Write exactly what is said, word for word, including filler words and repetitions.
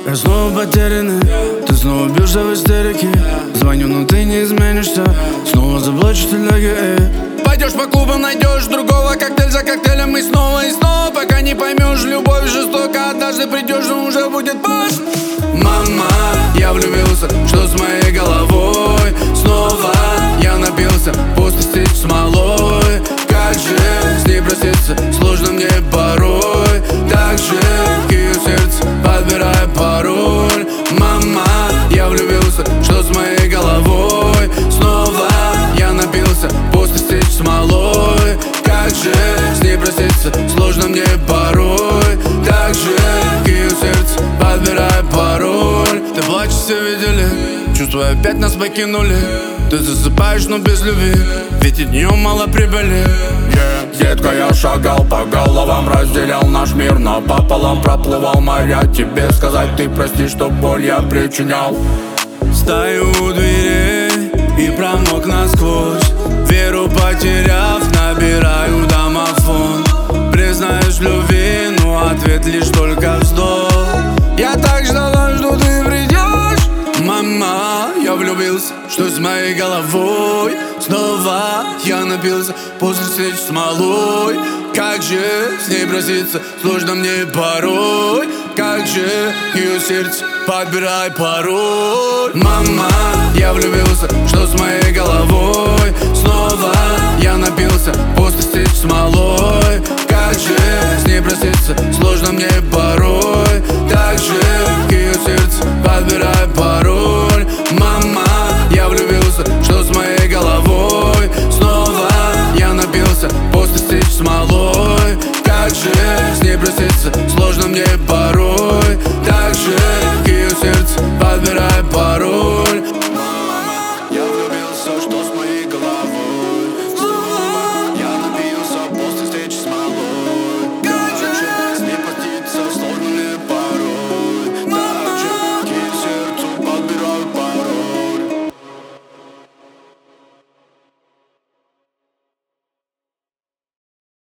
Я снова потерянный, ты снова бьешься в истерике. Звоню, но ты не изменишься, снова заплачешь телеги. Пойдешь по клубам, найдешь другого, коктейль за коктейлем, и снова, и снова, пока не поймешь, любовь жестока. Однажды придешь, но уже будет поздно. Мама, я влюбился, что с моей головой? Снова я напился, после стечь смолой. Как же с ней проститься, сложно мне порой. Так же к ее сердцу подбираю пароль. Мама, я влюбился, что с моей головой? Снова я напился, после стечь смолой. Как же с ней проститься, сложно мне порой. Так же к ее сердцу подбираю пароль. Ты плачешь, все видели, чувства опять нас покинули. Ты засыпаешь, но без любви, ведь от нее мало прибыли. yeah. Детка, я шагал по головам, разделял наш мир напополам, проплывал моря. Тебе сказать, ты прости, что боль я причинял. Стою у дверей и промок насквозь, веру потеряв, набираю домофон. Признаюсь в любви, но ответ лишь только вздох. Я так ждала, что ты придешь. Мама, я влюбился, что с моей головой? Снова я напился, после встреч с смолой. Как же с ней проститься, сложно мне порой. Как же ее сердце, подбирай пароль. Мама, я влюбился, что с моей головой? Снова я напился, после встреч с смолой. Как же с ней проститься, сложно мне порой. Так же